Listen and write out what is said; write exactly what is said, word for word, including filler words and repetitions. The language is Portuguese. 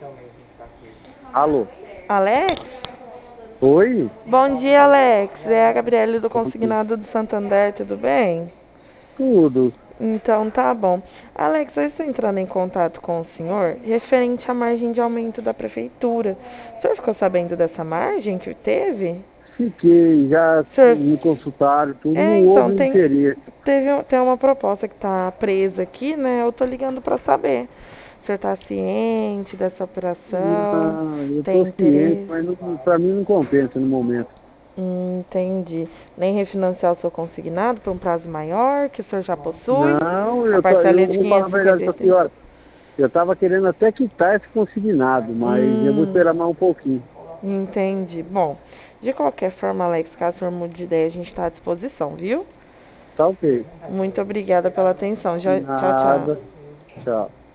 Alô? Alex? Oi? Bom dia, Alex. É a Gabriele do Consignado do Santander, tudo bem? Tudo. Então tá bom. Alex, eu estou entrando em contato com o senhor referente à margem de aumento da prefeitura. O senhor ficou sabendo dessa margem que teve? Fiquei, já O senhor... me consultaram, tudo, É, não então, houve tem, interesse. teve, tem uma proposta que tá presa aqui, né? Eu tô ligando para saber. O senhor tá ciente dessa operação? Não, eu Tem estou ciente, interesse? mas não, para mim não compensa no momento. Hum, entendi. Nem refinanciar o seu consignado por um prazo maior, que o senhor já possui? Não, A eu, tô, parcela é eu de vou falar a quinhentos e verdade cinquenta e para a seis. senhora. Eu estava querendo até quitar esse consignado, mas eu vou Hum, esperar mais um pouquinho. entendi. Bom, de qualquer forma, Alex, caso o senhor mude de ideia, a gente está à disposição, viu? Tá ok. Muito obrigada pela atenção. Já, tchau, tchau. Nada. Tchau.